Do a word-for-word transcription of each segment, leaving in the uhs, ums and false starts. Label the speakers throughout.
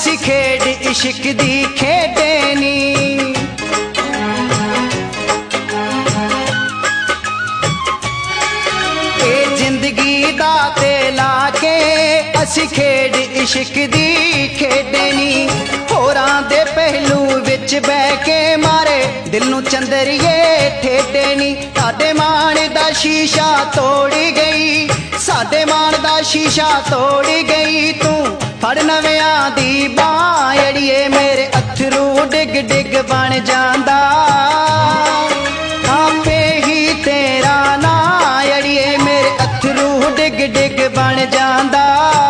Speaker 1: असी खेड इश्क दी खेडे नी। ए जिंदगी दा ते लाके असी खेड इश्क दी खेडे नी। होरां दे पहलू विच बह के मारे दिल नू चंदरिए ठेडे नी। साडे मान दा शीशा तोड़ी गई, साडे मान दा शीशा तोड़ी गई। तू फड़ नवियां दी बांह अड़िए मेरे अथरू डिग डिग बन जांदा। आपे ही तेरा ना अड़िए मेरे अथरू डिग डिग बन जांदा।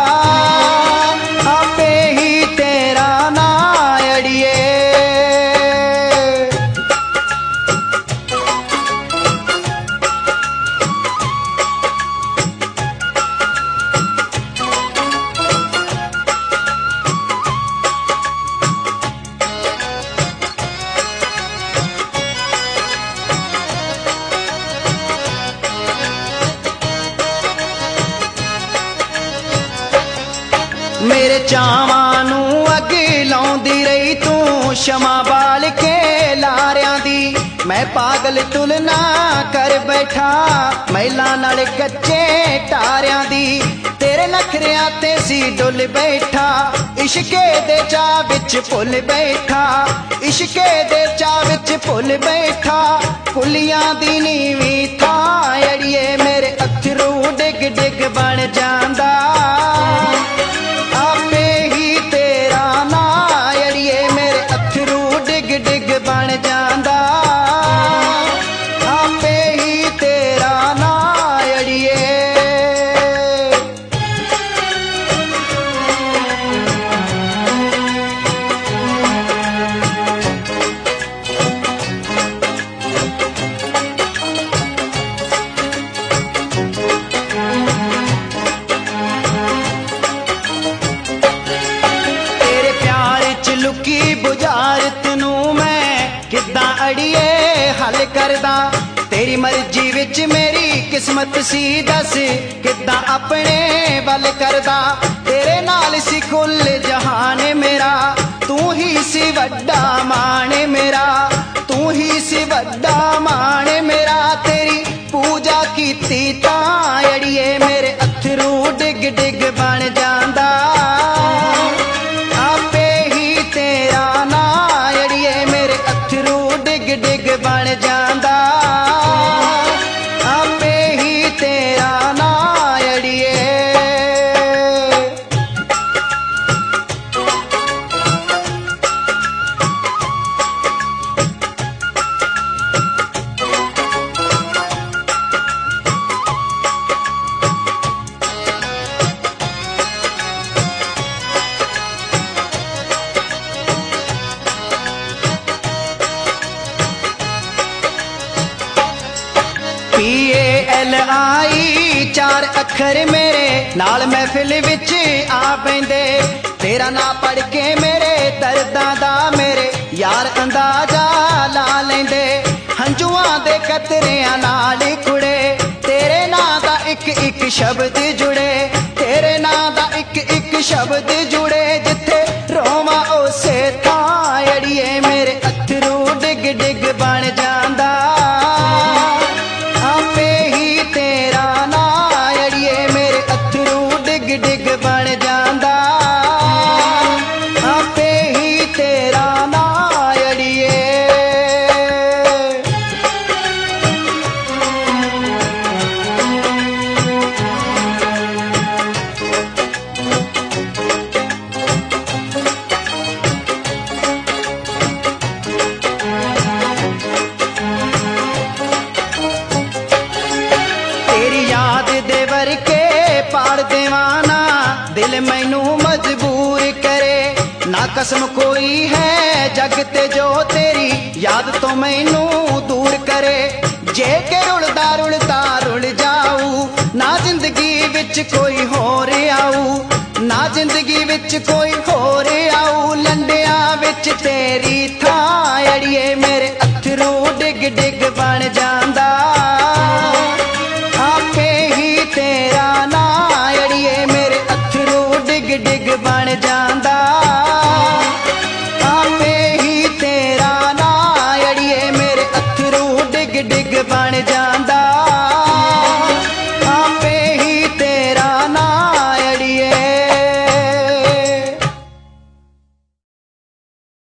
Speaker 1: आपे ही तेरा ना अड़िए। मेरे चावां नू अग लाउंदी रही तू शमा बाल के लारियां दी। मैं पागल तुलना कर बैठा महिला नाल कच्चे तारियां दी। तेरे नखरियां ते सी डुल बैठा इश्के दे चा विच भुल बैठा। इश्के दे चा विच भुल बैठा कुलियां दी नीवी था अड़िए मेरे अथरू डिग डिग बन जांदा। आपे ही तेरा ना अड़िए मेरे अथरू डिग डिग बन जांदा। आपे ही तेरा ना अड़िए। लुकी बुझारत नू मैं किद्दां अड़िए हल करदा। तेरी मर्जी विच मेरी किस्मत सी दस किद्दां अपने वल करदा। तेरे नाल सी कुल जहान मेरा तू ही सी वड्डा मान मेरा। तू ही सी वड्डा मान मेरा। तेरी पूजा कीती तां अड़िए मेरे अथरू डिग डिग बन जांदा। तेरा ना अड़िए मेरे अथरू डिग डिग बन जांदा। आपे ही तेरा ना अड़िए। पी ए एल आई चार अखर मेरे नाल महफिल विच आ पैंदे। तेरा ना पढ़ के मेरे दर्दां दा मेरे यार अंदाजा ला लेंदे। हंजुआं दे कतरियां नाल कुड़े तेरे नां दा इक इक शब्द जुड़े। तेरे नां दा इक इक शब्द जुड़े। जिथे रोवां उसे थां अड़िए मेरे अथरू डिग डिग बन जांदा। आपे ही तेरा ना अड़िए मेरे अथरू डिग डिग बन जांदा। आपे ही तेरा ना अड़िए। पार देवाना दिल मैनू मजबूर करे। ना कसम कोई है जग ते जो तेरी याद तो मैनू दूर करे। जे के रुलदा रुलदा रुल जाऊ ना जिंदगी विच कोई होर आऊ। ना जिंदगी विच कोई होर आऊ। लंडिया विच तेरी थां अड़िए मेरे अथरू डिग डिग बन जांदा। आपे ही तेरा ना अड़िए मेरे अथरू डिग डिग बन जांदा। ਬਣ ਜਾਂਦਾ